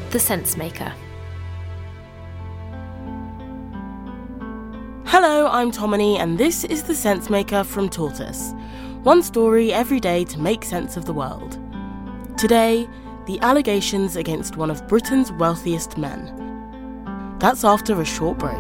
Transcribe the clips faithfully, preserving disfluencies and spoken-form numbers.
The Sensemaker. Hello, I'm Tomini, and this is The Sensemaker from Tortoise. One story every day to make sense of the world. Today, the allegations against one of Britain's wealthiest men. That's after a short break.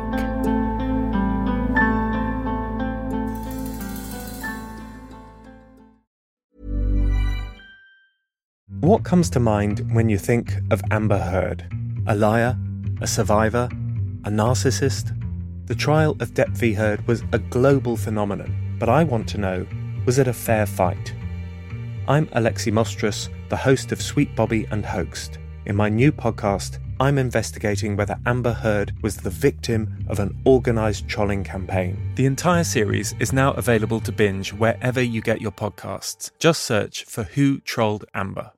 What comes to mind when you think of Amber Heard? A liar? A survivor? A narcissist? The trial of Depp v Heard was a global phenomenon, but I want to know, was it a fair fight? I'm Alexi Mostrous, the host of Sweet Bobby and Hoaxed. In my new podcast, I'm investigating whether Amber Heard was the victim of an organised trolling campaign. The entire series is now available to binge wherever you get your podcasts. Just search for Who Trolled Amber.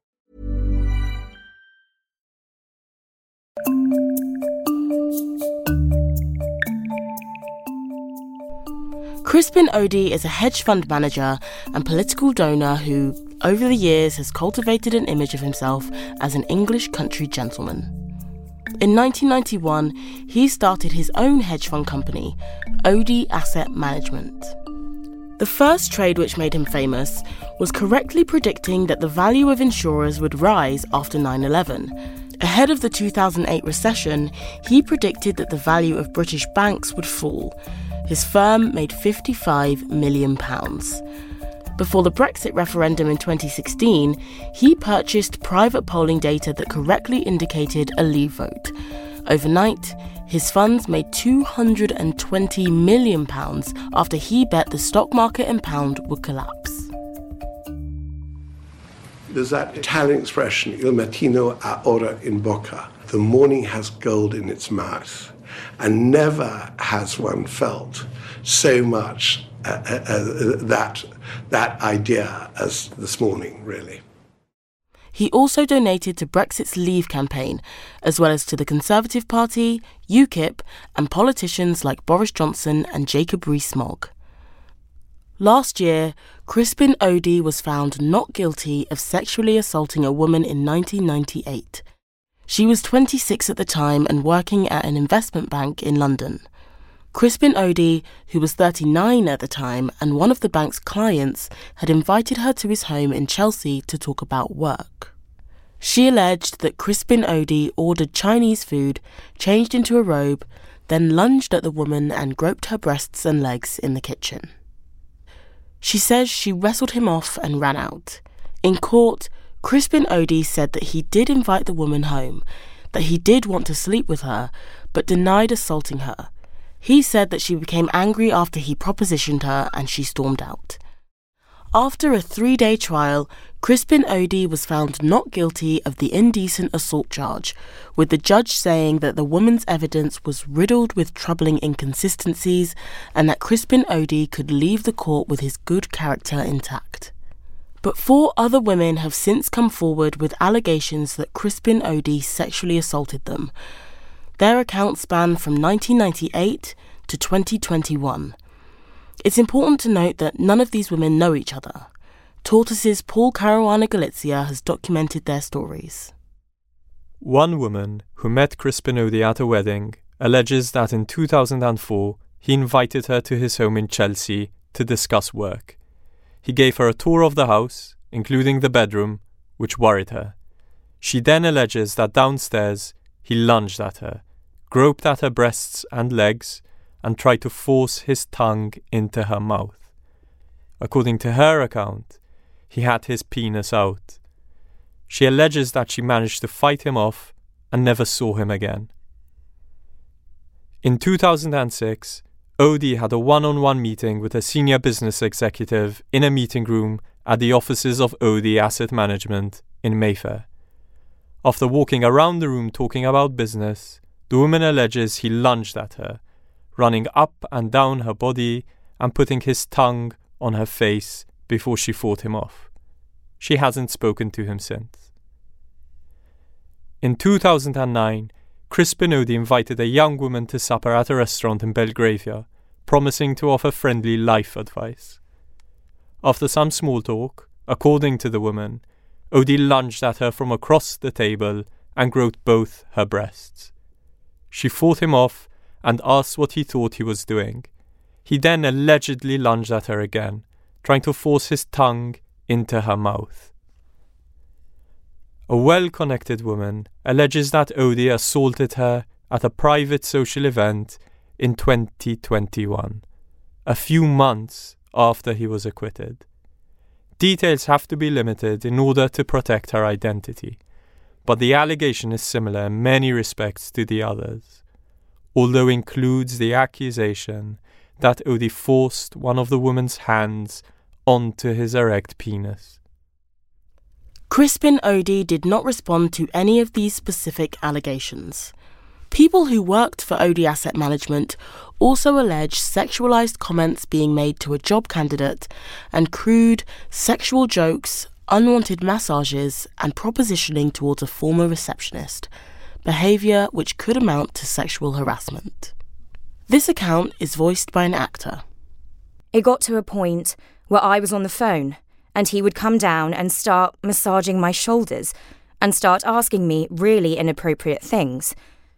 Crispin Odey is a hedge fund manager and political donor who, over the years, has cultivated an image of himself as an English country gentleman. In nineteen ninety-one, he started his own hedge fund company, Odey Asset Management. The first trade which made him famous was correctly predicting that the value of insurers would rise after nine eleven. Ahead of the two thousand eight recession, he predicted that the value of British banks would fall. His firm made fifty-five million pounds. Before the Brexit referendum in twenty sixteen, he purchased private polling data that correctly indicated a leave vote. Overnight, his funds made two hundred twenty million pounds after he bet the stock market and pound would collapse. There's that Italian expression, il mattino ha oro in bocca. The morning has gold in its mouth. And never has one felt so much uh, uh, that, that idea as this morning, really. He also donated to Brexit's Leave campaign, as well as to the Conservative Party, UKIP, and politicians like Boris Johnson and Jacob Rees-Mogg. Last year, Crispin Odey was found not guilty of sexually assaulting a woman in nineteen ninety-eight. She was twenty-six at the time and working at an investment bank in London. Crispin Odey, who was thirty-nine at the time and one of the bank's clients, had invited her to his home in Chelsea to talk about work. She alleged that Crispin Odey ordered Chinese food, changed into a robe, then lunged at the woman and groped her breasts and legs in the kitchen. She says she wrestled him off and ran out. In court, Crispin Odey said that he did invite the woman home, that he did want to sleep with her, but denied assaulting her. He said that she became angry after he propositioned her and she stormed out. After a three-day trial, Crispin Odey was found not guilty of the indecent assault charge, with the judge saying that the woman's evidence was riddled with troubling inconsistencies and that Crispin Odey could leave the court with his good character intact. But four other women have since come forward with allegations that Crispin Odey sexually assaulted them. Their accounts span from nineteen ninety-eight to twenty twenty-one. It's important to note that none of these women know each other. Tortoise's Paul Caruana Galizia has documented their stories. One woman who met Crispin Odey at a wedding alleges that in two thousand four he invited her to his home in Chelsea to discuss work. He gave her a tour of the house, including the bedroom, which worried her. She then alleges that downstairs he lunged at her, groped at her breasts and legs, and tried to force his tongue into her mouth. According to her account, he had his penis out. She alleges that she managed to fight him off and never saw him again. In two thousand six, Odey had a one-on-one meeting with a senior business executive in a meeting room at the offices of Odey Asset Management in Mayfair. After walking around the room talking about business, the woman alleges he lunged at her, running up and down her body and putting his tongue on her face before she fought him off. She hasn't spoken to him since. In two thousand nine, Crispin Odey invited a young woman to supper at a restaurant in Belgravia, promising to offer friendly life advice. After some small talk, according to the woman, Odey lunged at her from across the table and groped both her breasts. She fought him off and asked what he thought he was doing. He then allegedly lunged at her again, trying to force his tongue into her mouth. A well-connected woman alleges that Odey assaulted her at a private social event in twenty twenty-one, a few months after he was acquitted. Details have to be limited in order to protect her identity, but the allegation is similar in many respects to the others, although includes the accusation that Odey forced one of the woman's hands onto his erect penis. Crispin Odey did not respond to any of these specific allegations. People who worked for Odey Asset Management also allege sexualized comments being made to a job candidate and crude sexual jokes, unwanted massages and propositioning towards a former receptionist, behaviour which could amount to sexual harassment. This account is voiced by an actor. It got to a point where I was on the phone and he would come down and start massaging my shoulders and start asking me really inappropriate things.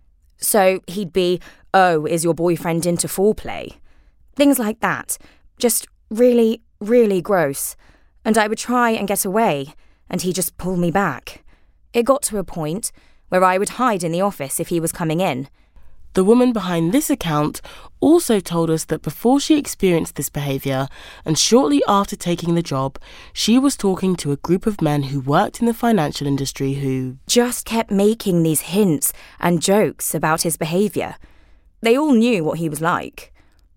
So he'd be, "Oh, is your boyfriend into foreplay?" Things like that. Just really, really gross. And I would try and get away, and he'd just pull me back. It got to a point where I would hide in the office if he was coming in. The woman behind this account also told us that before she experienced this behaviour, and shortly after taking the job, she was talking to a group of men who worked in the financial industry who just kept making these hints and jokes about his behaviour. They all knew what he was like.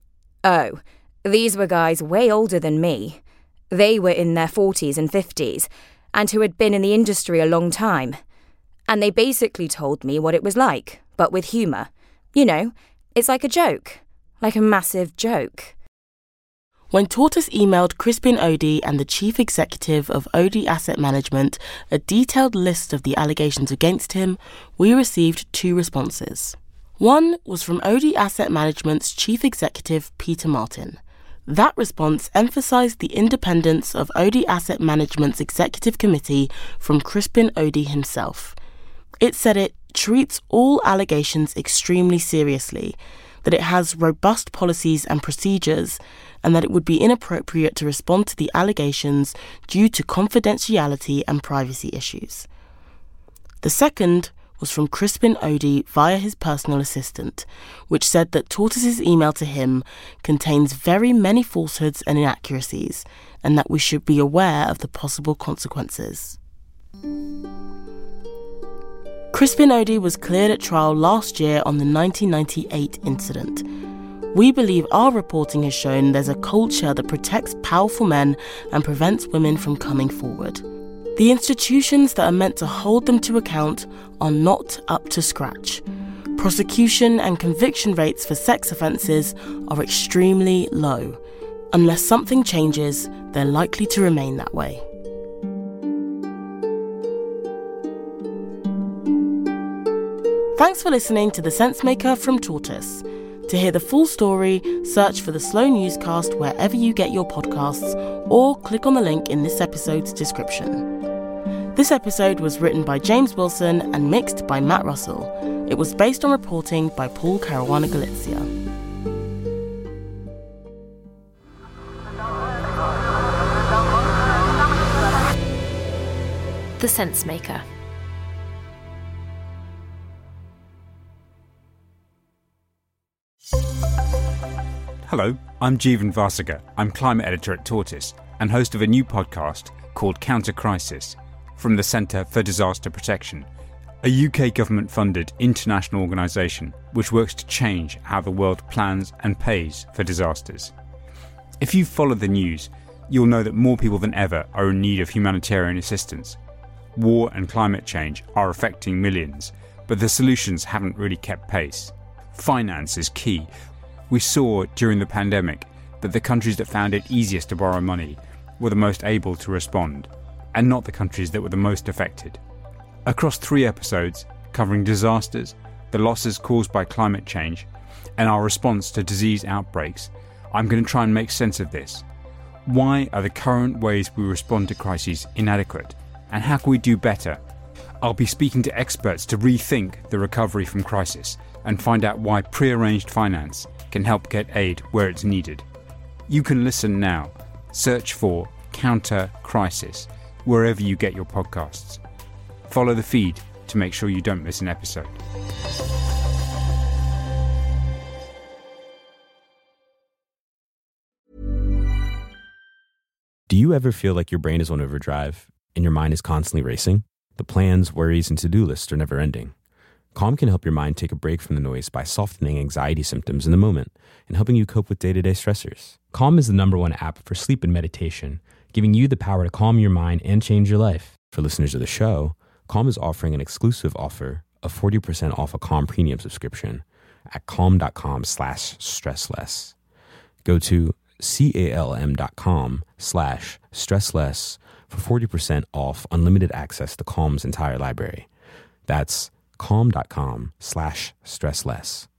Oh, these were guys way older than me. They were in their forties and fifties, and who had been in the industry a long time. And they basically told me what it was like, but with humour. You know, it's like a joke. Like a massive joke. When Tortoise emailed Crispin Odey and the chief executive of Odey Asset Management a detailed list of the allegations against him, we received two responses. One was from Odey Asset Management's chief executive, Peter Martin. That response emphasised the independence of Odey Asset Management's executive committee from Crispin Odey himself. It said it treats all allegations extremely seriously, that it has robust policies and procedures, and that it would be inappropriate to respond to the allegations due to confidentiality and privacy issues. The second was from Crispin Odey via his personal assistant, which said that Tortoise's email to him contains very many falsehoods and inaccuracies, and that we should be aware of the possible consequences. Crispin Odey was cleared at trial last year on the nineteen ninety-eight incident. We believe our reporting has shown there's a culture that protects powerful men and prevents women from coming forward. The institutions that are meant to hold them to account are not up to scratch. Prosecution and conviction rates for sex offences are extremely low. Unless something changes, they're likely to remain that way. Thanks for listening to The Sensemaker from Tortoise. To hear the full story, search for the Slow Newscast wherever you get your podcasts, or click on the link in this episode's description. This episode was written by James Wilson and mixed by Matt Russell. It was based on reporting by Paul Caruana-Galizia. The Sensemaker. Hello, I'm Jeevan Vasiga. I'm climate editor at Tortoise and host of a new podcast called Counter Crisis from the Centre for Disaster Protection, a U K government-funded international organisation which works to change how the world plans and pays for disasters. If you've followed the news, you'll know that more people than ever are in need of humanitarian assistance. War and climate change are affecting millions, but the solutions haven't really kept pace. Finance is key. We saw during the pandemic that the countries that found it easiest to borrow money were the most able to respond, and not the countries that were the most affected. Across three episodes covering disasters, the losses caused by climate change, and our response to disease outbreaks, I'm going to try and make sense of this. Why are the current ways we respond to crises inadequate, and how can we do better I'll be speaking to experts to rethink the recovery from crisis and find out why pre-arranged finance can help get aid where it's needed. You can listen now. Search for Counter Crisis wherever you get your podcasts. Follow the feed to make sure you don't miss an episode. Do you ever feel like your brain is on overdrive and your mind is constantly racing? The plans, worries, and to-do lists are never ending. Calm can help your mind take a break from the noise by softening anxiety symptoms in the moment and helping you cope with day-to-day stressors. Calm is the number one app for sleep and meditation, giving you the power to calm your mind and change your life. For listeners of the show, Calm is offering an exclusive offer of forty percent off a Calm premium subscription at calm.com slash stressless. Go to calm.com slash stressless for forty percent off unlimited access to Calm's entire library. That's calm.com slash stressless.